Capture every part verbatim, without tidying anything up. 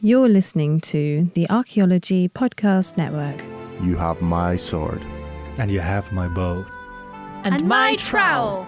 You're listening to the Archaeology Podcast Network. You have my sword. And you have my bow. And, and my trowel.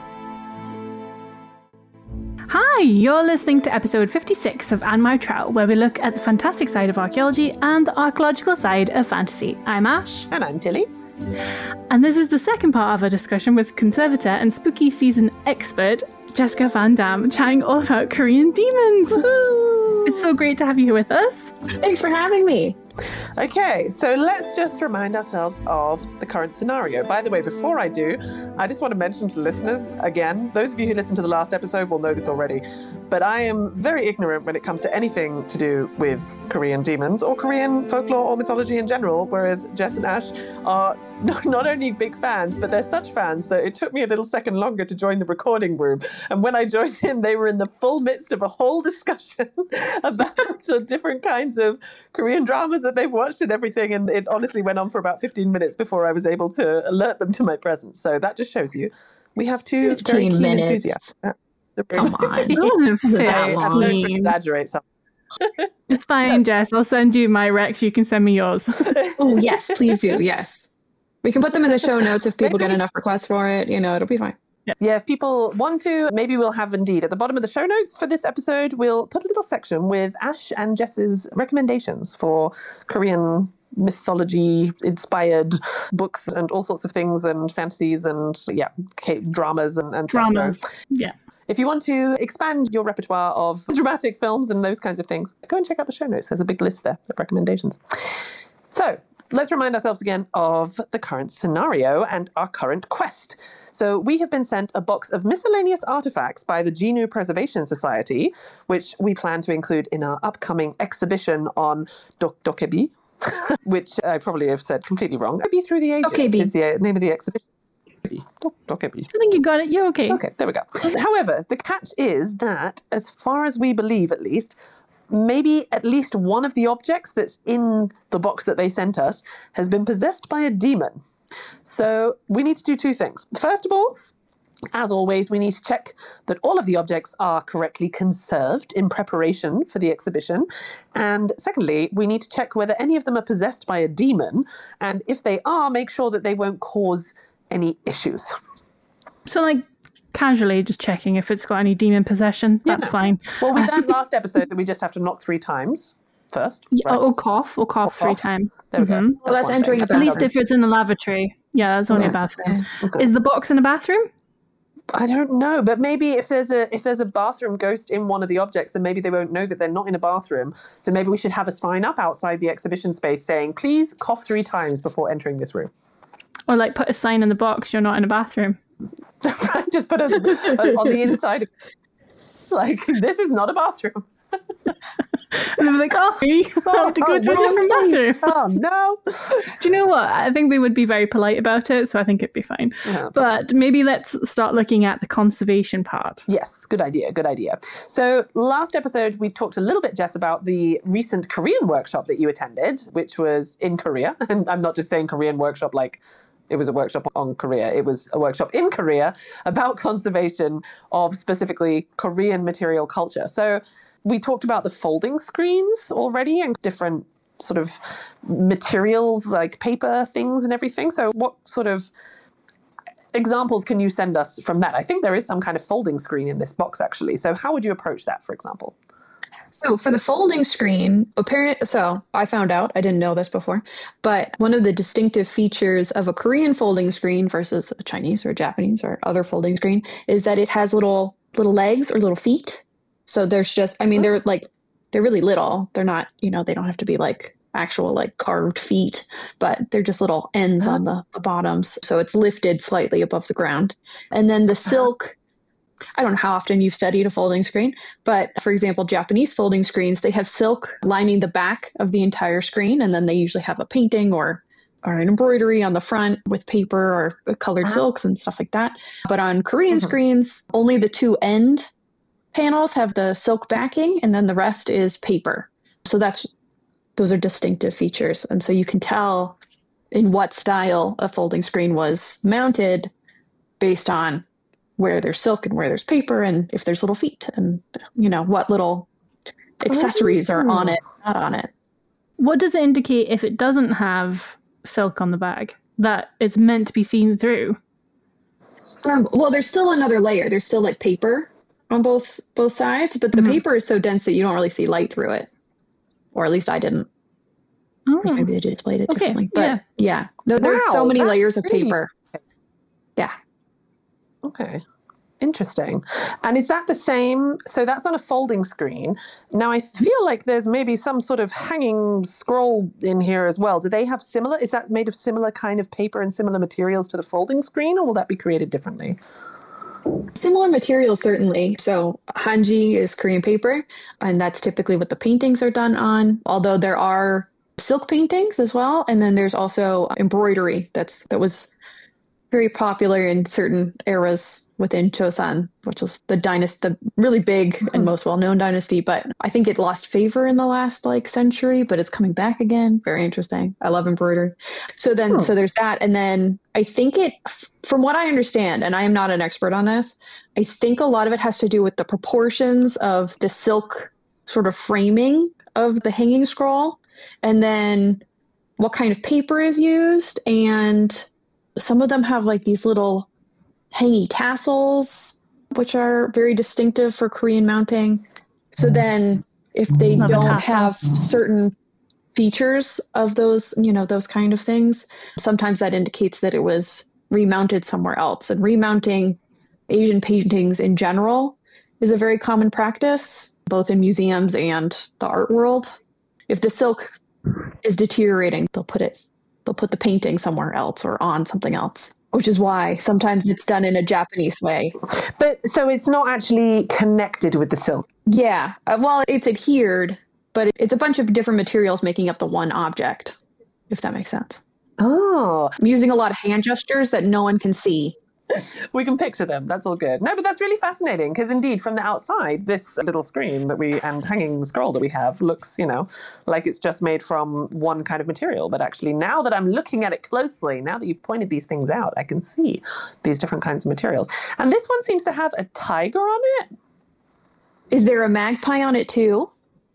Hi, you're listening to episode fifty-six of And My Trowel, where we look at the fantastic side of archaeology and the archaeological side of fantasy. I'm Ash. And I'm Tilly. And this is the second part of our discussion with conservator and spooky season expert, Jessica Van Dam, chatting all about Korean demons. Woo-hoo! It's so great to have you here with us. Thanks for having me. Okay, so let's just remind ourselves of the current scenario. By the way, before I do, I just want to mention to listeners, again, those of you who listened to the last episode will know this already, but I am very ignorant when it comes to anything to do with Korean demons or Korean folklore or mythology in general, whereas Jess and Ash are not only big fans, but they're such fans that it took me a little second longer to join the recording room. And when I joined in, they were in the full midst of a whole discussion about uh, different kinds of Korean dramas that they've watched and everything, and it honestly went on for about fifteen minutes before I was able to alert them to my presence. So that just shows you we have two very keen minutes. enthusiasts. Come on. That wasn't fair. I, I'm going to exaggerate something. It's fine, Jess. I'll send you my Rex. You can send me yours. Oh, yes, please do. Yes. We can put them in the show notes if people maybe. get enough requests for it. You know, it'll be fine. Yeah. yeah, if people want to, maybe we'll have indeed at the bottom of the show notes for this episode, we'll put a little section with Ash and Jess's recommendations for Korean mythology inspired books and all sorts of things and fantasies and yeah, K- dramas and, and dramas. Stuff. Yeah. If you want to expand your repertoire of dramatic films and those kinds of things, go and check out the show notes. There's a big list there of recommendations. So let's remind ourselves again of the current scenario and our current quest. So we have been sent a box of miscellaneous artifacts by the Genu Preservation Society, which we plan to include in our upcoming exhibition on Dok- Dokebi, which I probably have said completely wrong. Dokebi Through the Ages Dokebi. is the name of the exhibition. Dokebi. I think you got it. You're okay. Okay, there we go. However, the catch is that, as far as we believe at least, maybe at least one of the objects that's in the box that they sent us has been possessed by a demon. So we need to do two things. First of all, as always, we need to check that all of the objects are correctly conserved in preparation for the exhibition. And secondly, we need to check whether any of them are possessed by a demon. And if they are, make sure that they won't cause any issues. So, like, casually just checking if it's got any demon possession. That's yeah. fine. Well, we learned last episode that we just have to knock three times first. Yeah, right? or cough, or cough or three cough. times. There we mm-hmm. go. Well, that's one entering thing. a At least bathroom. if it's in the lavatory. Yeah, that's only Yeah. a bathroom. Okay. Is the box in a bathroom? I don't know, but maybe if there's a if there's a bathroom ghost in one of the objects, then maybe they won't know that they're not in a bathroom. So maybe we should have a sign up outside the exhibition space saying, "Please cough three times before entering this room." Or like put a sign in the box, you're not in a bathroom. Just put us on the inside of, like, this is not a bathroom. And they're like, oh, we have to go oh, to a different bathroom. Oh, no. Do you know what? I think they would be very polite about it, so I think it'd be fine. Yeah. But maybe let's start looking at the conservation part. Yes, good idea, good idea. So last episode, we talked a little bit, Jess, about the recent Korean workshop that you attended, which was in Korea. And I'm not just saying Korean workshop like it was a workshop on Korea. It was a workshop in Korea about conservation of specifically Korean material culture. So we talked about the folding screens already and different sort of materials like paper things and everything. So what sort of examples can you send us from that? I think there is some kind of folding screen in this box, actually. So how would you approach that, for example? So for the folding screen, apparent, so I found out, I didn't know this before, but one of the distinctive features of a Korean folding screen versus a Chinese or Japanese or other folding screen is that it has little little legs or little feet. So there's just, I mean, they're like, they're really little. They're not, you know, they don't have to be like actual like carved feet, but they're just little ends on the, the bottoms. So it's lifted slightly above the ground. And then the silk, I don't know how often you've studied a folding screen, but for example, Japanese folding screens, they have silk lining the back of the entire screen. And then they usually have a painting or or an embroidery on the front with paper or colored silks and stuff like that. But on Korean mm-hmm. screens, only the two end panels have the silk backing, and then the rest is paper. So that's those are distinctive features. And so you can tell in what style a folding screen was mounted based on where there's silk and where there's paper and if there's little feet and, you know, what little accessories are on it. not on it. What does it indicate if it doesn't have silk on the bag? That it's meant to be seen through? Um, well, there's still another layer. There's still like paper on both both sides, but the Mhm. paper is so dense that you don't really see light through it. Or at least I didn't. Oh. Or maybe they displayed it Okay, differently. But yeah. yeah, There- there's so Wow, many that's layers of really- paper. Yeah. Okay. Interesting. And is that the same? So that's on a folding screen. Now I feel like there's maybe some sort of hanging scroll in here as well. Do they have similar? Is that made of similar kind of paper and similar materials to the folding screen, or will that be created differently? Similar materials, certainly. So hanji is Korean paper, and that's typically what the paintings are done on, although there are silk paintings as well. And then there's also embroidery that's that was very popular in certain eras within Chosun, which was the dynasty, the really big and most well-known dynasty. But I think it lost favor in the last like century, but it's coming back again. Very interesting. I love embroidery. So then, Hmm. so there's that. And then I think it, from what I understand, and I am not an expert on this, I think a lot of it has to do with the proportions of the silk sort of framing of the hanging scroll, and then what kind of paper is used. And some of them have like these little hangy tassels, which are very distinctive for Korean mounting. So then if they Love a don't tassel. have certain features of those, you know, those kind of things, sometimes that indicates that it was remounted somewhere else. And remounting Asian paintings in general is a very common practice, both in museums and the art world. If the silk is deteriorating, they'll put it they'll put the painting somewhere else or on something else, which is why sometimes it's done in a Japanese way. But so it's not actually connected with the silk. Yeah, uh, well, it's adhered, but it's a bunch of different materials making up the one object, if that makes sense. Oh, I'm using a lot of hand gestures that no one can see. we can picture them. That's all good. No, but that's really fascinating because indeed, from the outside, this little screen that we and hanging scroll that we have looks, you know, like it's just made from one kind of material. But actually, now that I'm looking at it closely, now that you've pointed these things out, I can see these different kinds of materials. And this one seems to have a tiger on it. Is there a magpie on it too?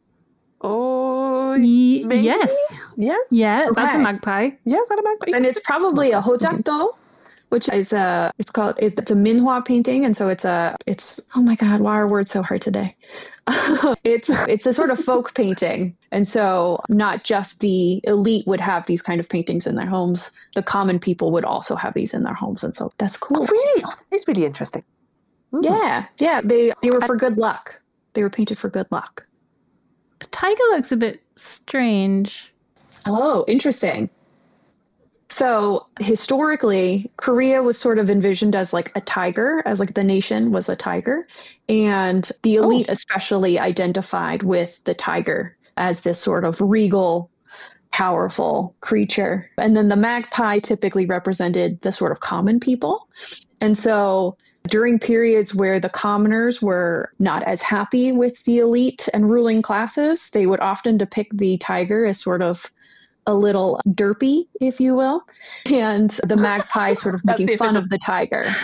Oh, Ye- maybe? yes. Yes. Yeah, that's a Okay. magpie. Yes, and a magpie. And it's probably a hojakdo, which is a, it's called, it's a minhwa painting. And so it's a, it's, oh my God, why are words so hard today? it's, it's a sort of folk painting. And so not just the elite would have these kind of paintings in their homes. The common people would also have these in their homes. And so that's cool. Oh, really? Oh, that is really interesting. Mm. Yeah. Yeah. They, they were for good luck. They were painted for good luck. A tiger looks a bit strange. Oh, interesting. So historically, Korea was sort of envisioned as like a tiger, as like the nation was a tiger. And the elite especially identified with the tiger as this sort of regal, powerful creature. And then the magpie typically represented the sort of common people. And so during periods where the commoners were not as happy with the elite and ruling classes, they would often depict the tiger as sort of a little derpy, if you will, and the magpie sort of That's making the fun official- of the tiger.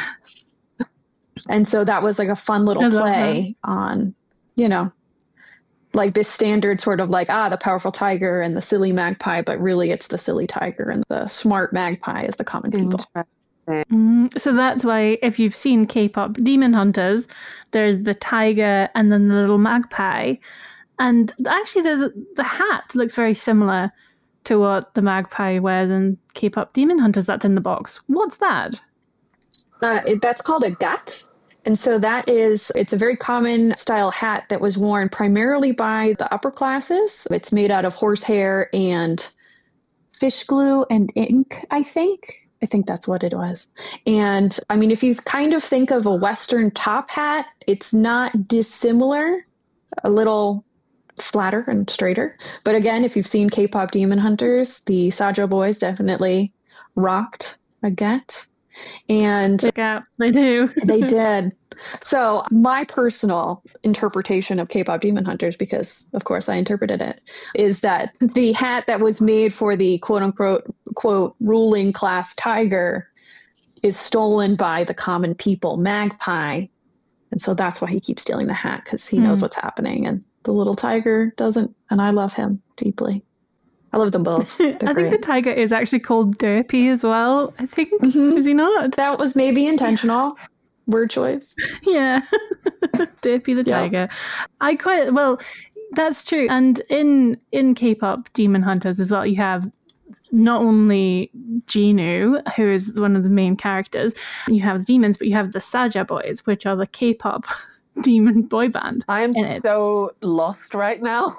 And so that was like a fun little I love play on, you know, like this standard sort of like, ah, the powerful tiger and the silly magpie, but really it's the silly tiger and the smart magpie is the common people. Mm, so that's why if you've seen K-pop Demon Hunters, there's the tiger and then the little magpie. And actually there's a, the hat looks very similar to what the magpie wears in K-pop Demon Hunters that's in the box. What's that? Uh, it, that's called a gat. And so that is, it's a very common style hat that was worn primarily by the upper classes. It's made out of horsehair and fish glue and ink, I think. I think that's what it was. And I mean, if you kind of think of a Western top hat, it's not dissimilar, a little flatter and straighter. But again, if you've seen K-pop Demon Hunters, the Sajo boys definitely rocked a gat. And Yeah, they do. they did. So my personal interpretation of K-pop Demon Hunters, because of course I interpreted it, is that the hat that was made for the quote unquote quote ruling class tiger is stolen by the common people magpie. And so that's why he keeps stealing the hat, because he knows Hmm. what's happening and the little tiger doesn't, and I love him deeply. I love them both. They're I great. think the tiger is actually called Derpy as well, I think. Mhm. Is he not? That was maybe intentional. Word choice. Yeah. Derpy the Yeah. tiger. I quite, well, that's true. And in, in K-pop Demon Hunters as well, you have not only Jinu, who is one of the main characters, you have the demons, but you have the Saja Boys, which are the K-pop demon boy band. I am in it. so lost right now.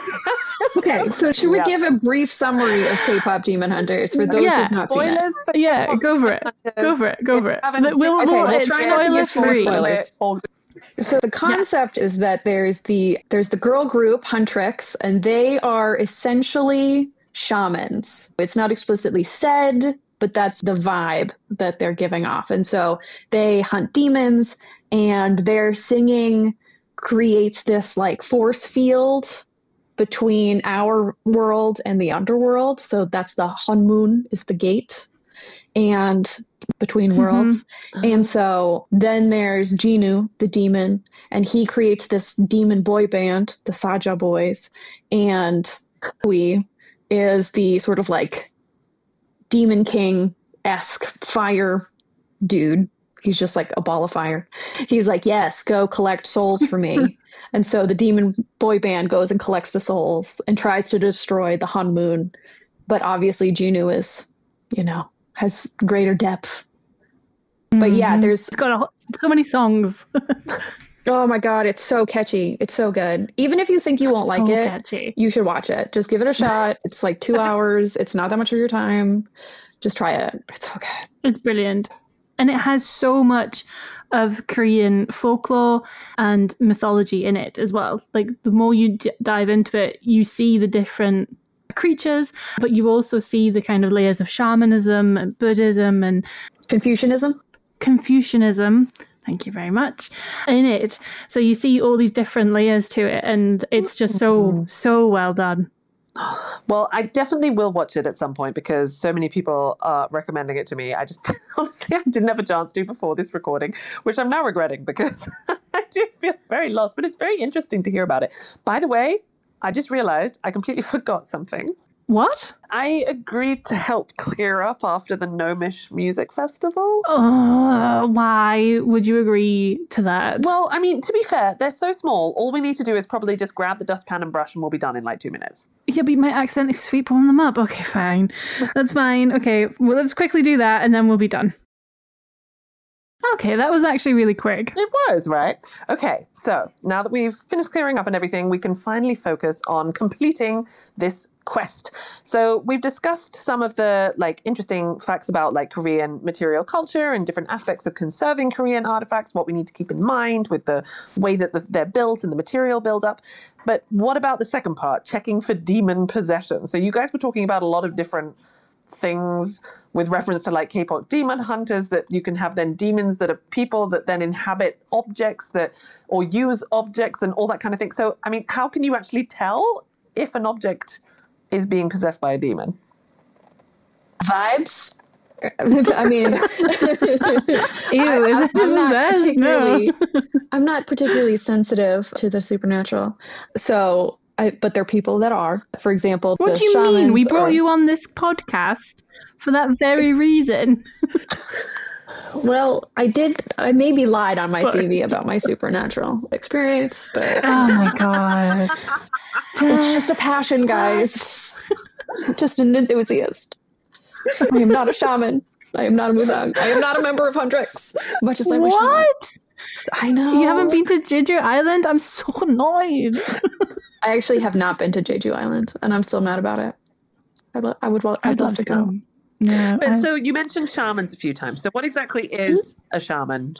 Okay, so should we Yeah. give a brief summary of K-pop Demon Hunters for those Yeah. who've not seen it? Spoilers for Yeah, K-pop go for it. Demon Go Hunters. for it. Go If for you it. haven't We'll, seen- we'll, Okay, we'll- we'll it's try not to spoiler give too much free. spoilers. Or- So the concept is that there's the there's the girl group Huntrix, and they are essentially shamans. It's not explicitly said, but that's the vibe that they're giving off. And so they hunt demons, and their singing creates this like force field between our world and the underworld. So that's the Hunmoon is the gate, and between Mhm. worlds. And so then there's Jinu, the demon, and he creates this demon boy band, the Saja Boys, and Kui is the sort of like Demon King-esque fire dude. He's just like a ball of fire. He's like, yes, go collect souls for me. And so the demon boy band goes and collects the souls and tries to destroy the Hunmoon. But obviously Jinu is, you know, has greater depth. But yeah, Mhm. there's It's got a, wh- so many songs. oh my god, it's so catchy. It's so good. Even if you think you won't like So it, catchy. you should watch it. Just give it a shot. It's like two hours. It's not that much of your time. Just try it. It's so good. It's brilliant. And it has so much of Korean folklore and mythology in it as well. Like, the more you d- dive into it, you see the different creatures, but you also see the kind of layers of shamanism and Buddhism and Confucianism. Confucianism. Thank you very much. In it. So you see all these different layers to it, and it's just so, so well done. Well, I definitely will watch it at some point because so many people are recommending it to me. I just honestly I didn't have a chance to before this recording, which I'm now regretting because I do feel very lost, but it's very interesting to hear about it. By the way, I just realized I completely forgot something. What? I agreed to help clear up after the Gnomish Music Festival. Uh, why would you agree to that? Well, I mean, to be fair, they're so small. All we need to do is probably just grab the dustpan and brush and we'll be done in like two minutes. Yeah, but you might accidentally sweep one of them up. Okay, fine. That's fine. Okay, well, let's quickly do that and then we'll be done. Okay, that was actually really quick. It was, right? Okay, so now that we've finished clearing up and everything, we can finally focus on completing this quest. So we've discussed some of the like interesting facts about like Korean material culture and different aspects of conserving Korean artifacts, what we need to keep in mind with the way that the, they're built and the material buildup. But what about the second part, checking for demon possession? So you guys were talking about a lot of different things with reference to like K-pop demon hunters, that you can have then demons that are people that then inhabit objects that or use objects and all that kind of thing. So, I mean, how can you actually tell if an object is being possessed by a demon? Vibes. I mean, Ew, I, is I, it I'm not possessed? particularly, No. I'm not particularly sensitive to the supernatural. So, I, but there are people that are. For example, What the do you mean? We shamans brought are- you on this podcast for that very reason. Well, I did. I maybe lied on my Sorry. C V about my supernatural experience, but Oh my god. it's just a passion, guys. Just an enthusiast. I am not a shaman. I am not a mudang. I am not a member of Huntrix. Much as I wish I was. What? I know. You haven't been to Jeju Island? I'm so annoyed. I actually have not been to Jeju Island, and I'm still mad about it. I'd lo- I would. Well, I'd, love to go. Yeah. But I- so you mentioned shamans a few times. So what exactly is a shaman?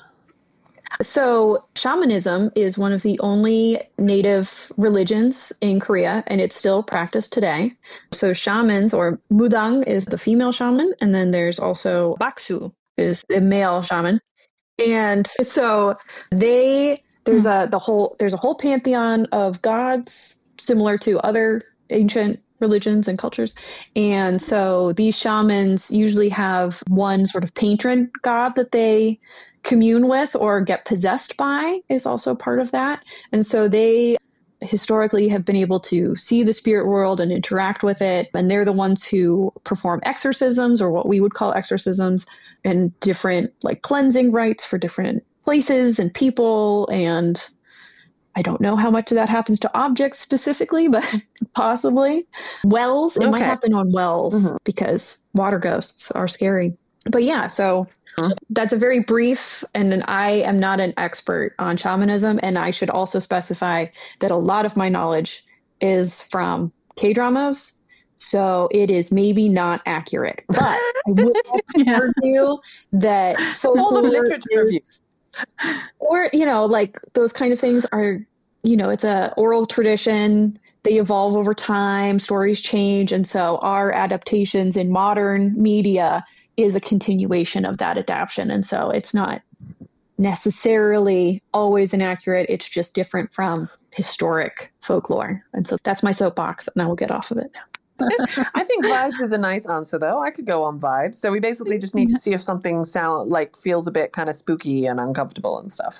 So, shamanism is one of the only native religions in Korea, and it's still practiced today. So, shamans or mudang is the female shaman, and then there's also baksu is the male shaman. And so they there's a the whole there's a whole pantheon of gods similar to other ancient religions and cultures. And so these shamans usually have one sort of patron god that they commune with or get possessed by is also part of that. And so they historically have been able to see the spirit world and interact with it. And they're the ones who perform exorcisms, or what we would call exorcisms, and different like cleansing rites for different places and people. And I don't know how much of that happens to objects specifically, but possibly. Wells, it Okay. might happen on wells Mhm. because water ghosts are scary. But yeah, so that's a very brief, and then I am not an expert on shamanism. And I should also specify that a lot of my knowledge is from K-dramas. So it is maybe not accurate, but I would Yeah. argue that All of folklore literature is, reviews. or, you know, like those kind of things are, you know, it's a oral tradition. They evolve over time, stories change. And so our adaptations in modern media is a continuation of that adaptation. And so it's not necessarily always inaccurate. It's just different from historic folklore. And so that's my soapbox, and I will get off of it now. I think vibes is a nice answer, though. I could go on vibes. So we basically just need to see if something sound like feels a bit kind of spooky and uncomfortable and stuff.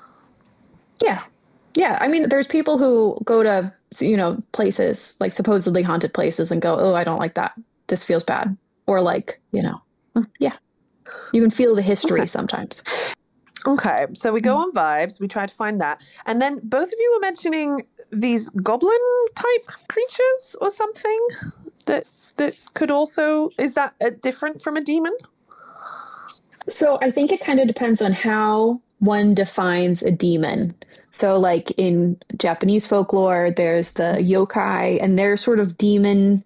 Yeah. Yeah. I mean, there's people who go to, you know, places like supposedly haunted places and go, oh, I don't like that. This feels bad. Or like, you know, yeah. You can feel the history Okay. sometimes. Okay, so we go on vibes. We try to find that. And then both of you were mentioning these goblin type creatures or something that that could also, is that uh, different from a demon? So I think it kind of depends on how one defines a demon. So like in Japanese folklore, there's the yokai, and they're sort of demon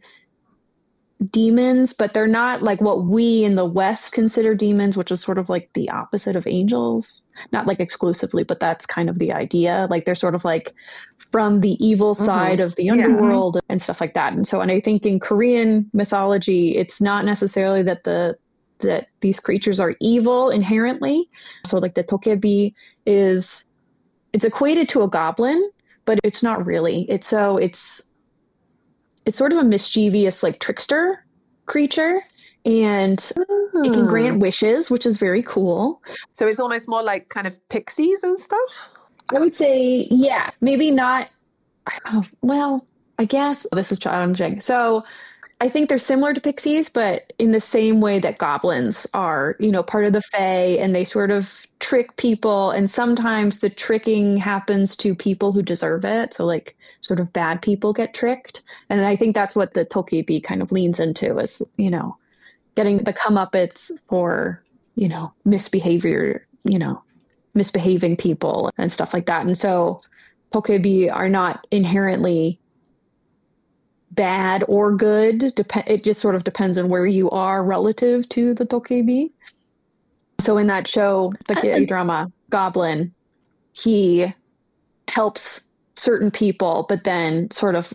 demons, but they're not like what we in the West consider demons, which is sort of like the opposite of angels. Not like exclusively, but that's kind of the idea. Like they're sort of like from the evil side of the Yeah. underworld and stuff like that. And so, and I think in Korean mythology, it's not necessarily that the that these creatures are evil inherently. So like the tokebi is, it's equated to a goblin, but it's not really. It's so it's it's sort of a mischievous, like trickster creature, and it can grant wishes, which is very cool. So it's almost more like kind of pixies and stuff? I would say, yeah, maybe not. Oh, well, I guess this is challenging. So I think they're similar to pixies, but in the same way that goblins are, you know, part of the fae, and they sort of trick people. And sometimes the tricking happens to people who deserve it. So like sort of bad people get tricked. And I think that's what the tokebi kind of leans into, is, you know, getting the comeuppance for, you know, misbehavior, you know, misbehaving people and stuff like that. And so tokebi are not inherently bad or good. Dep- it just sort of depends on where you are relative to the tokebi. So in that show, the K-drama Goblin, he helps certain people, but then sort of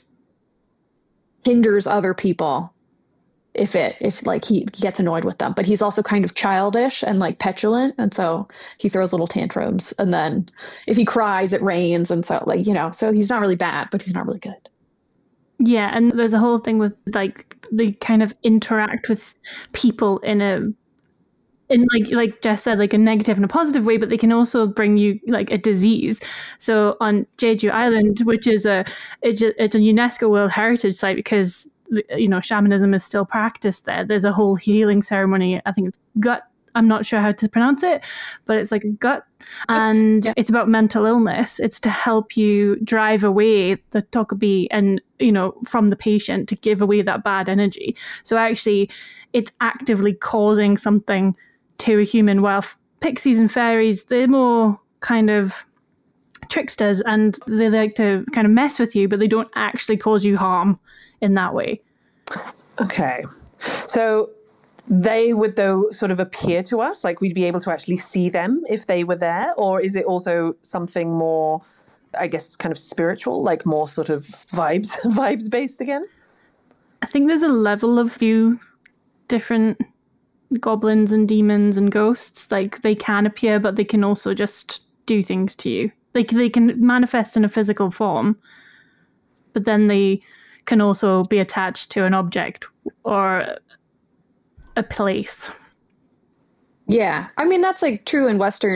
hinders other people if it if like he gets annoyed with them. But he's also kind of childish and like petulant, and so he throws little tantrums. And then if he cries, it rains, and so like, you know, so he's not really bad, but he's not really good. Yeah, and there's a whole thing with like they kind of interact with people in a in like like Jess said, like a negative and a positive way, but they can also bring you like a disease. So on Jeju Island, which is a it's a, it's a UNESCO World Heritage Site because, you know, shamanism is still practiced there. There's a whole healing ceremony. I think it's gut. I'm not sure how to pronounce it, but it's like a gut. And yeah. It's about mental illness. It's to help you drive away the tokebi and, you know, from the patient, to give away that bad energy. So actually, it's actively causing something to a human. While pixies and fairies, they're more kind of tricksters, and they like to kind of mess with you, but they don't actually cause you harm in that way. Okay. So they would, though, sort of appear to us, like we'd be able to actually see them if they were there? Or is it also something more, I guess, kind of spiritual, like more sort of vibes, vibes based again? I think there's a level of few different goblins and demons and ghosts. Like they can appear, but they can also just do things to you. Like they can manifest in a physical form, but then they can also be attached to an object or a place. Yeah. I mean, that's like true in Western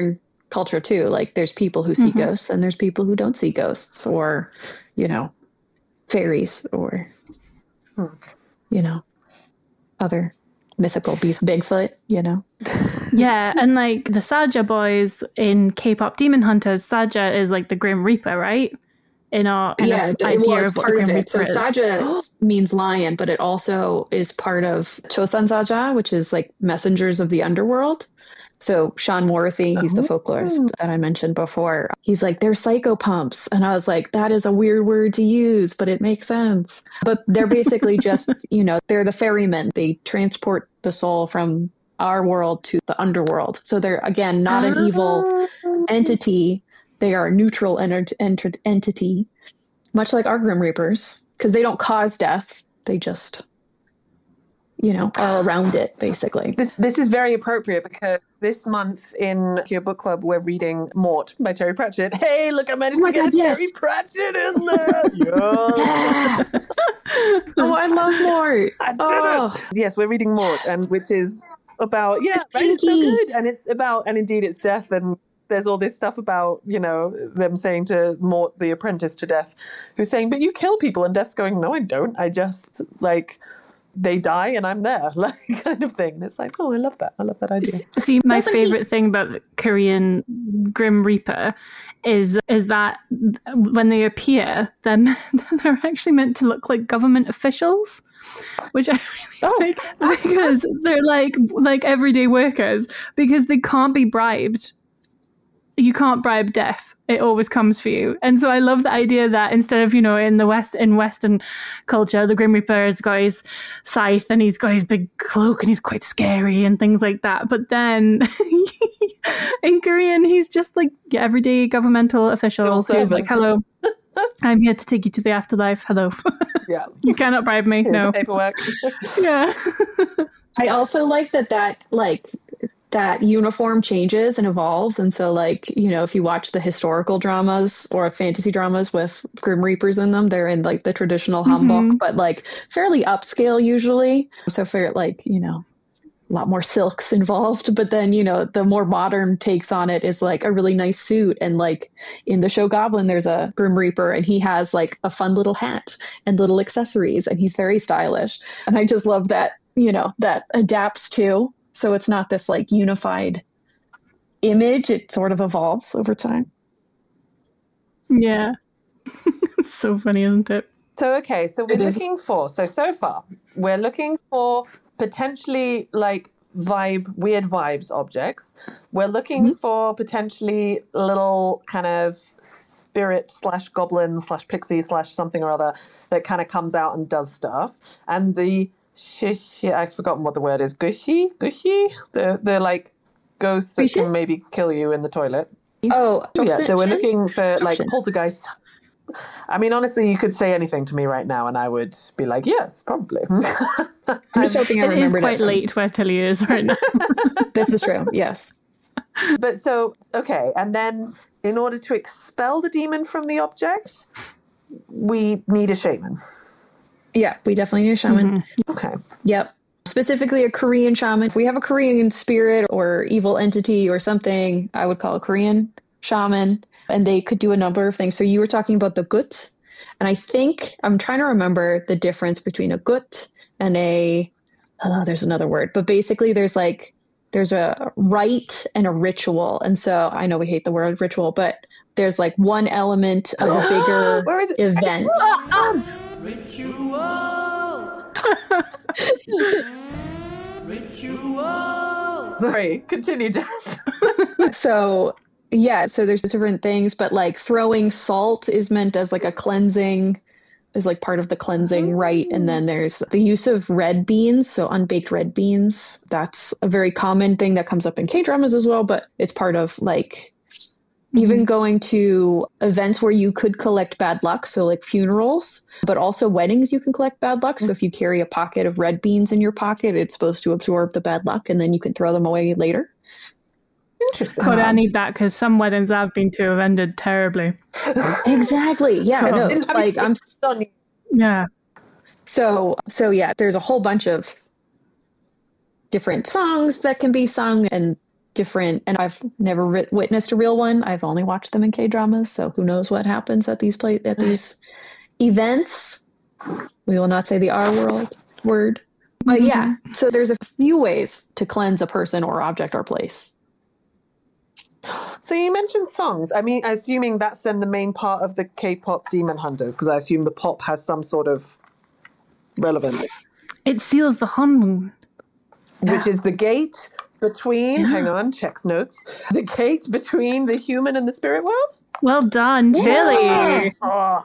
culture too. Like there's people who see Mhm. ghosts and there's people who don't see ghosts, or, you know, fairies, or, Hmm. you know, other mythical beasts, Bigfoot, you know. Yeah, and like the Saja boys in K-pop Demon Hunters, Saja is like the Grim Reaper, right? In our kind Yeah, of th- idea well, it's of what part the of Grim it. So Reaper is. Saja means lion, but it also is part of Chosan Saja, which is like messengers of the underworld. So Sean Morrissey, he's the folklorist that I mentioned before. He's like, they're psychopumps. And I was like, that is a weird word to use, but it makes sense. But they're basically just, you know, they're the ferrymen. They transport the soul from our world to the underworld. So they're, again, not an evil entity. They are a neutral ent- ent- entity, much like our Grim Reapers, because they don't cause death. They just, you know, are around it, basically. This this is very appropriate because this month in your book club we're reading Mort by Terry Pratchett. Hey, look, I managed Oh my to get God, a yes. Terry Pratchett in there. Yes. Yeah. Oh, I love Mort. I did Oh. it. Yes, we're reading Mort, and which is about yeah, right, it's so Pinky. good, and it's about and indeed it's death, and there's all this stuff about, you know, them saying to Mort, the apprentice to Death, who's saying, "But you kill people," and Death's going, "No, I don't. I just like." They die and I'm there, like kind of thing. And it's like, oh, I love that. I love that idea. See, my Doesn't he- favorite thing about the Korean Grim Reaper is is that when they appear, then they're actually meant to look like government officials, which I really like because they're like like everyday workers because they can't be bribed. You can't bribe death. It always comes for you. And so I love the idea that instead of, you know, in the West, in Western culture, the Grim Reaper has got his scythe and he's got his big cloak and he's quite scary and things like that. But then in Korean, he's just like your everyday governmental official who's servant. like, hello, I'm here to take you to the afterlife. Hello. Yeah. You cannot bribe me. Here's No. the paperwork. Yeah. I also like that that like that uniform changes and evolves. And so like, you know, if you watch the historical dramas or fantasy dramas with Grim Reapers in them, they're in like the traditional hanbok, Mhm. but like fairly upscale usually. So for like, you know, a lot more silks involved. But then, you know, the more modern takes on it is like a really nice suit. And like in the show Goblin, there's a Grim Reaper and he has like a fun little hat and little accessories and he's very stylish. And I just love that, you know, that adapts to. So it's not this like unified image. It sort of evolves over time. Yeah. It's so funny, isn't it? So, okay, so we're It is. looking for, so, so far, we're looking for potentially like vibe, weird vibes objects. We're looking Mhm. for potentially little kind of spirit slash goblin slash pixie slash something or other that kind of comes out and does stuff. And the shish, I've forgotten what the word is, gushy, gushy? They're, they're like ghosts that Gushy? can maybe kill you in the toilet. Oh, Yeah, so we're Obsession? looking for like Obsession. poltergeist. I mean, honestly, you could say anything to me right now, and I would be like, "Yes, probably." I'm just hoping I It is remembered quite it from- late where Tilly is right now. This is true. Yes. But so, okay, and then in order to expel the demon from the object, we need a shaman. Yeah, we definitely need a shaman. Okay. Yep. Specifically a Korean shaman. If we have a Korean spirit or evil entity or something, I would call a Korean shaman. And they could do a number of things. So you were talking about the gut. And I think, I'm trying to remember the difference between a gut and a, oh, there's another word. But basically there's like, there's a rite and a ritual. And so I know we hate the word ritual, but there's like one element of a bigger Where is it? event. Sorry, continue, Jess. So yeah, so there's different things, but like throwing salt is meant as like a cleansing, is like part of the cleansing rite. And then there's the use of red beans, so unbaked red beans. That's a very common thing that comes up in K-dramas as well, but it's part of like even going to events where you could collect bad luck, so like funerals, but also weddings you can collect bad luck. So if you carry a pocket of red beans in your pocket, it's supposed to absorb the bad luck and then you can throw them away later. Interesting. God, I need that because some weddings I've been to have ended terribly. Exactly. Yeah, So- no, Didn't have like you- I'm Done. Yeah. So, so yeah, there's a whole bunch of different songs that can be sung, and different, and I've never ri- witnessed a real one. I've only watched them in K-dramas, so who knows what happens at these play at these events. We will not say the R world word. But yeah, so there's a few ways to cleanse a person or object or place. So you mentioned songs. I mean, assuming that's then the main part of the K-pop Demon Hunters, because I assume the pop has some sort of relevance. It seals the honeymoon. Which Yeah. is the gate between, Yeah. hang on, checks notes, the gate between the human and the spirit world? Well done, Tilly. Oh,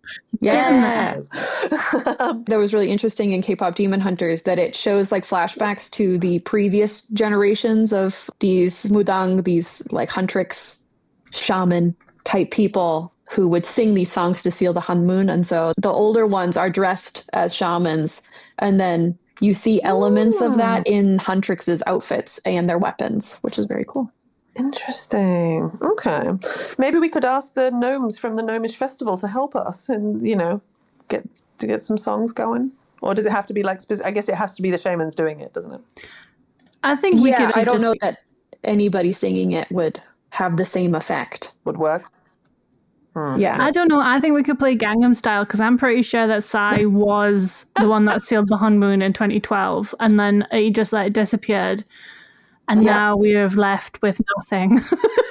Yes. um, That was really interesting in K-pop Demon Hunters that it shows like flashbacks to the previous generations of these mudang, these like huntrix, shaman type people who would sing these songs to seal the honeymoon. And so the older ones are dressed as shamans, and then you see elements of that in huntrix's outfits and their weapons, which is very cool. interesting. Okay. Maybe we could ask the gnomes from the Gnomish Festival to help us and, you know, get to get some songs going. Or does it have to be like, spec- I guess it has to be the shamans doing it, doesn't it? I think we Yeah, could I don't just know that anybody singing it would have the same effect. Would work. Yeah. I don't know. I think we could play Gangnam Style because I'm pretty sure that Psy was the one that sealed the honeymoon in twenty twelve, and then he just like disappeared, and Yeah. now we have left with nothing.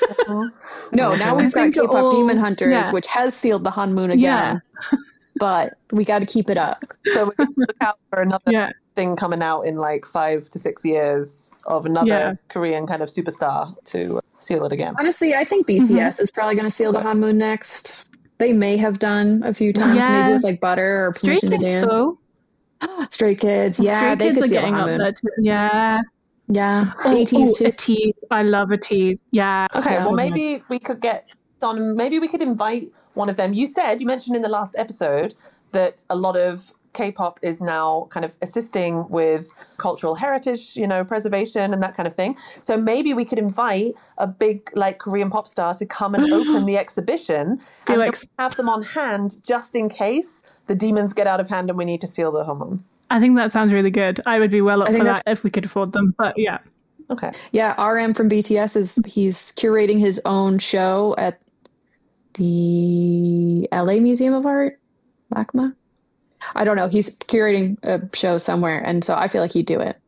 No, now I we've got think K-pop all- Demon Hunters, yeah. which has sealed the honeymoon again. But we got to keep it up. So we can look out for another Yeah. thing coming out in like five to six years of another Yeah. Korean kind of superstar to seal it again. Honestly, I think B T S is probably going to seal the honeymoon next. They may have done a few times, Yeah. maybe with like Butter or Stray Permission to Kids, Dance. though. Stray Kids, yeah, Stray they Kids could are seal the getting up honeymoon. there too. Yeah. Yeah, Oh, A Ts oh, too. a tease. I love a tease. Yeah. Okay, so well, good. maybe we could get on, maybe we could invite one of them. You said, you mentioned in the last episode that a lot of K-pop is now kind of assisting with cultural heritage, you know, preservation and that kind of thing. So maybe we could invite a big, like, Korean pop star to come and open the exhibition and Felix. then have them on hand just in case the demons get out of hand and we need to seal the hormone. I think that sounds really good. I would be well up I for think that if we could afford them. But yeah. Okay. Yeah, R M from B T S is he's curating his own show at the L A Museum of Art, LACMA. I don't know. He's curating a show somewhere, and so I feel like he'd do it.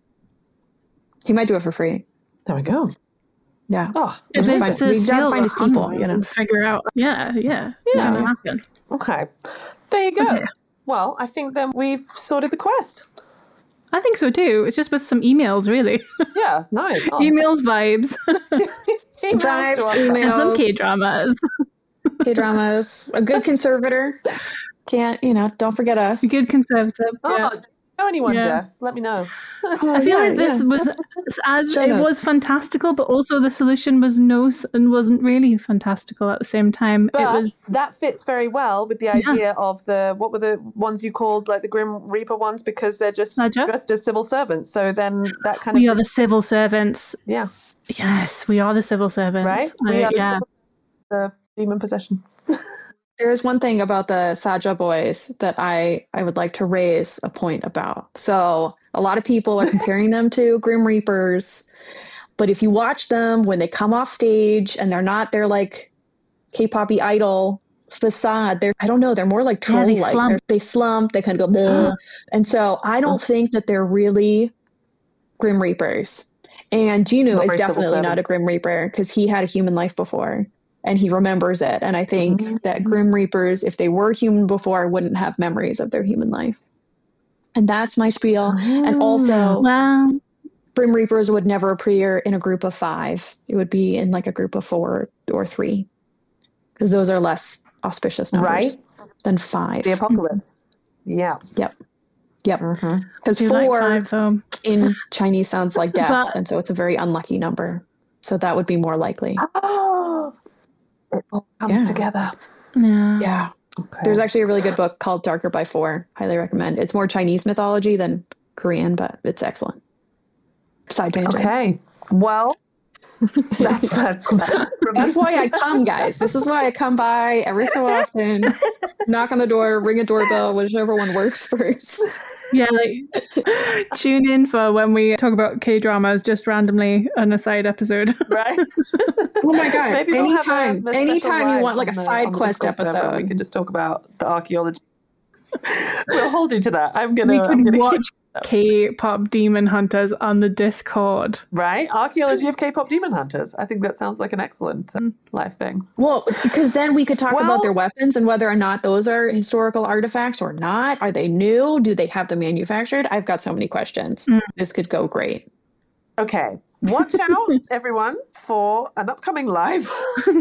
He might do it for free. There we go. Yeah. Oh, If just it's find- to we gotta seal find the his people, honeymoon you know. and figure out. Yeah, yeah. It's Yeah. gonna happen. okay. There you go. Okay. Well, I think then we've sorted the quest. I think so too. It's just with some emails, really. Yeah, nice. Oh, Emails, vibes, emails Vibes, to our- emails. and some K dramas. K-dramas. A good conservator. Can't, you know, don't forget us. Good conservative. Oh, Yeah. know anyone, Yeah. Jess? Let me know. Oh, I feel yeah, like this yeah. was as Show it notes. was fantastical, but also the solution was no s- and wasn't really fantastical at the same time. But it was that fits very well with the idea of the, what were the ones you called like the Grim Reaper ones, because they're just Saja? dressed as civil servants. So then that kind we of, are the civil servants. yeah, Yes, we are the civil servants. right? I- We are the- yeah. the demon possession. There's one thing about the Saja boys that I, I would like to raise a point about. So a lot of people are comparing them to Grim Reapers, but if you watch them when they come off stage and they're not their like K-poppy idol facade, they're I don't know, they're more like Yeah, they troll-like. slump. They're- They slump, they kind of go, "Bleh." And so I don't think that they're really Grim Reapers. And Jinu Not is very civil definitely not servant. a Grim Reaper because he had a human life before. And he remembers it. And I think Mm-hmm. that Grim Reapers, if they were human before, wouldn't have memories of their human life. And that's my spiel. And also, Well, Grim Reapers would never appear in a group of five. It would be in like a group of four or three. Because those are less auspicious numbers Right. than five. The apocalypse. Yeah. Yep. Yep. Mm-hmm. Because do you like four five though? in Chinese sounds like death. But- and so it's a very unlucky number. So that would be more likely. Oh, it all comes Yeah. together. Yeah. Yeah. Okay. There's actually a really good book called Darker by Four. Highly recommend. It's more Chinese mythology than Korean, but it's excellent. Side tangent. Okay. Well, that's that's That's why I come, guys. This is why I come by every so often. Knock on the door, ring a doorbell, whichever one works first. Yeah, like tune in for when we talk about K-dramas just randomly on a side episode. Right? Oh my god! Maybe we'll have anytime, a- a special anytime you live want like a on the- side on the quest Discord server, episode. we can just talk about the archaeology. We'll hold you to that. I'm gonna. We I'm could gonna watch K-pop Demon Hunters on the Discord. Right? Archaeology of K-pop Demon Hunters. I think that sounds like an excellent uh, live thing. Well, because then we could talk Well- about their weapons and whether or not those are historical artifacts or not. Are they new? Do they have them manufactured? I've got so many questions. Mm. This could go great. Okay. Watch out, everyone, for an upcoming live,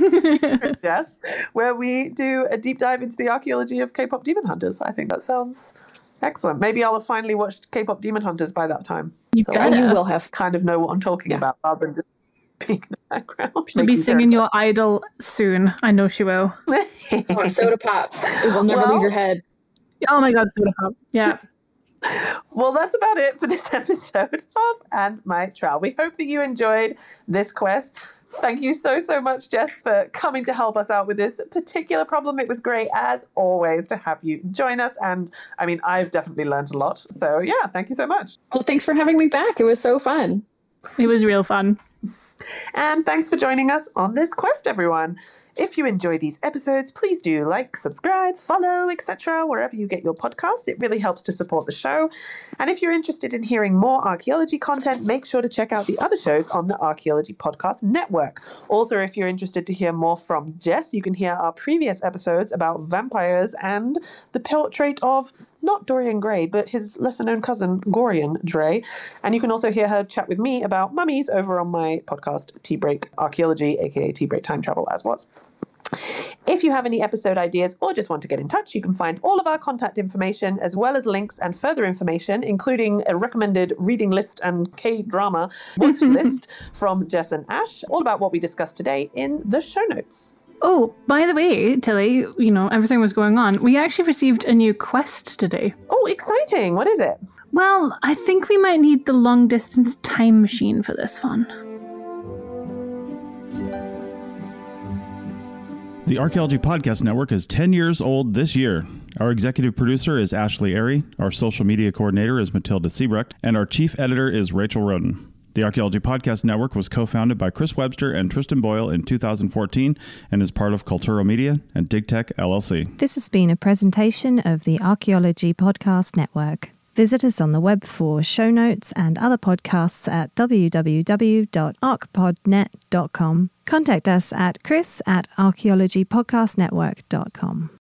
yes, where we do a deep dive into the archaeology of K-pop Demon Hunters. I think that sounds excellent. Maybe I'll have finally watched K-pop Demon Hunters by that time. You So better. And you will have. kind of know what I'm talking Yeah. about rather than just being in the background. She'll be singing your idol soon. I know she will. Oh, soda pop. It will never Well- leave your head. Oh my god, Soda Pop. Yeah. Well, that's about it for this episode of And My Trial. We hope that you enjoyed this quest. Thank you so, so much, Jess, for coming to help us out with this particular problem. It was great, as always, to have you join us. And I mean, I've definitely learned a lot. So yeah, thank you so much. Well, thanks for having me back. It was so fun. It was real fun. And thanks for joining us on this quest, everyone. If you enjoy these episodes, please do like, subscribe, follow, et cetera, wherever you get your podcasts. It really helps to support the show. And if you're interested in hearing more archaeology content, make sure to check out the other shows on the Archaeology Podcast Network. Also, if you're interested to hear more from Jess, you can hear our previous episodes about vampires and the portrait of not Dorian Gray, but his lesser-known cousin, Gorian Dre. And you can also hear her chat with me about mummies over on my podcast, Tea Break Archaeology, aka Tea Break Time Travel as was. If you have any episode ideas or just want to get in touch, you can find all of our contact information as well as links and further information, including a recommended reading list and K-drama watch list from Jess and Ash, all about what we discussed today in the show notes. Oh, by the way, Tilly, you know, everything was going on. We actually received a new quest today. Oh, exciting. What is it? Well, I think we might need the long distance time machine for this one. The Archaeology Podcast Network is ten years old this year. Our executive producer is Ashley Airy, our social media coordinator is Matilda Siebrecht, and our chief editor is Rachel Roden. The Archaeology Podcast Network was co-founded by Chris Webster and Tristan Boyle in two thousand fourteen and is part of Culturo Media and DigTech L L C. This has been a presentation of the Archaeology Podcast Network. Visit us on the web for show notes and other podcasts at w w w dot arc pod net dot com. Contact us at chris at archaeology podcast network dot com.